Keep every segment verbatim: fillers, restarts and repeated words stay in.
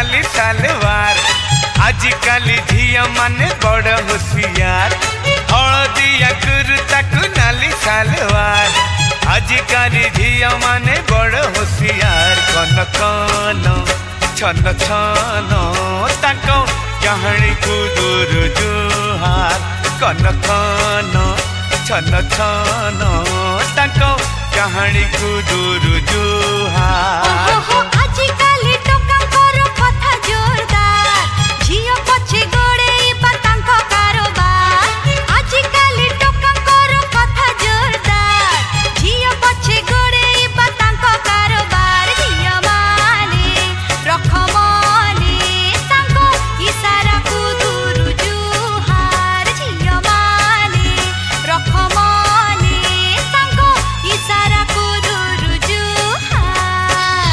नाली सालवार आजिकल झिया माने बड़ होशियार हलदिया कुर्ता को नाली सालवार आजिकल झिया माने बड़ होशियार कन कन छन छन ताको कहानी को दूर जुहार कन कन छन छन ताको कहानी को दूर जुहार आजिकल टोकांकर कथा जोरदार झियो पछे गोड़े बातांक कारोबार आजिकल टोकांकर कथा जोरदार झियो पछे गोड़े बातांक कारोबार झियो माने रखमने तांको इशारा को दूर जुहार झियो माने रखमने तांको इशारा को दूर जुहार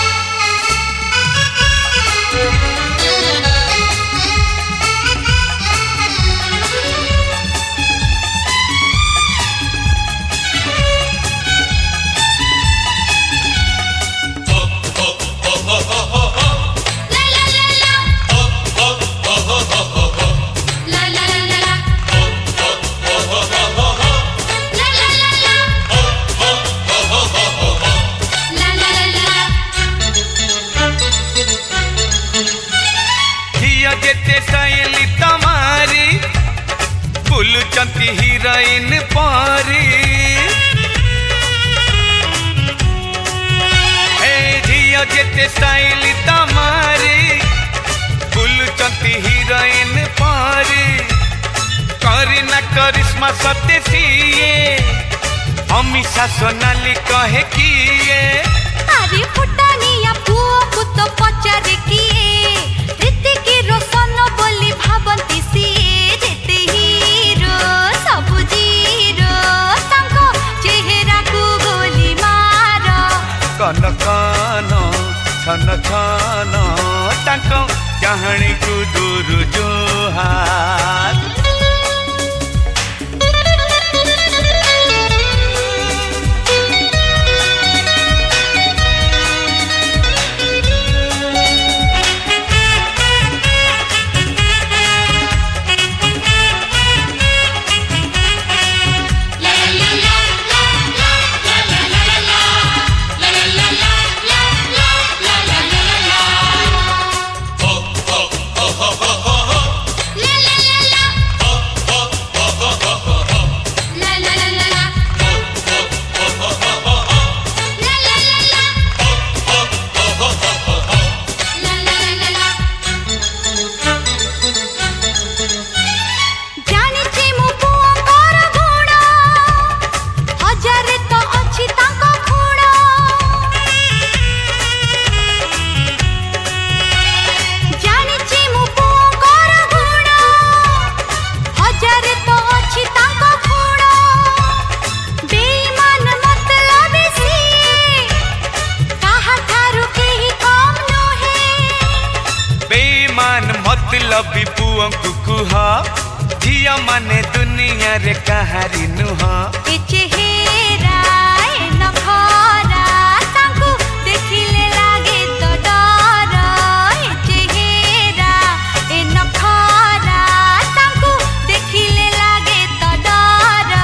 जेते सैली तमारी बुलुचंती हीरोइन पारी हे झियो जेते सैली तमारी बुलुचंती हीरोइन पारी करीना करिश्मा सत्य सीए अमीषा सोनाली कहे किए अरे फुटानिया पुओ को तो पचारे किए ऋतिकी रोशन बोली भाबंती सिए जेते हीरो सबु जीरो तांको चेहरा को गोली मारो कन कन छन छन ताको कहानी को दूर जुहार लबी पुओं कुकुहा झिया माने दुनिया रे कहारी नुहा ए चेहरा ए नखरा तांको देखिले लागे तो डर ए चेहरा ए नखरा तांको देखिले लागे तो डर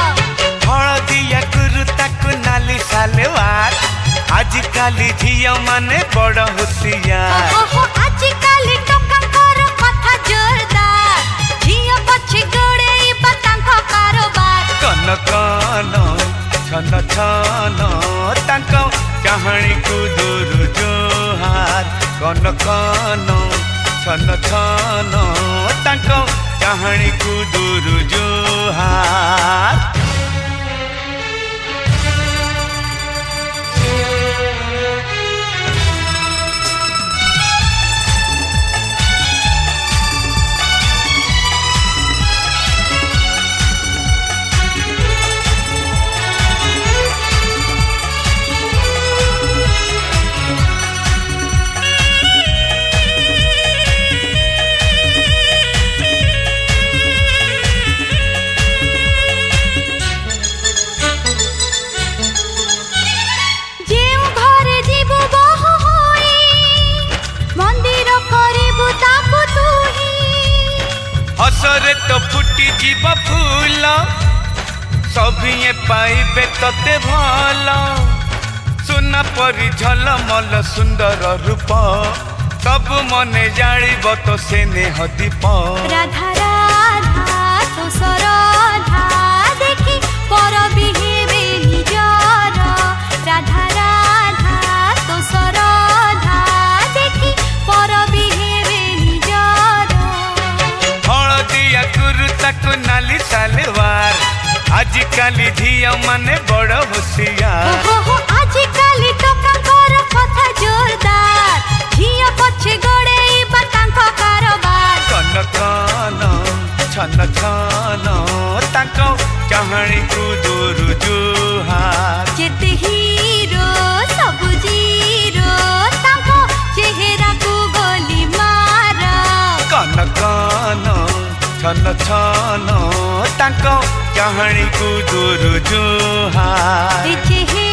हलदिया कुर्ता को नाली सालवार आजिकल झिया माने बड़ होशियार ओहो आजिकल टोकांकर कथा जोरदार झियो पछे गोड़े बातांक कारोबार कन कन छन छन ताको कहानी को दूर जुहार कन कन छन छन ताको कहानी को दूर जुहार तो फुटी जीव फूल सभिए पाइबे तते भल सुना परी झलमल सुंदर रूप सब मने जानिब तो से नेह दीप राधा राधा तो सरधा देखी पर बिहेबे निजर राधा राधा तो सरधा देखी पर बिहेबे निजर हलदिया कुर्ता को नाली सलवार आजिकाली झिया माने बड़ होशियार हो हो आजिकाली टोकांकर कथा जोरदार झिया पछे गोड़े बातांक कारोबार कन कन छन छन ताको चाहणी को दूर जुहार जेते हीरो सब जीरो तांको चेहरा को गोली मार कन कन छन छन ताको चाहणी को दूर जुहार चेहरा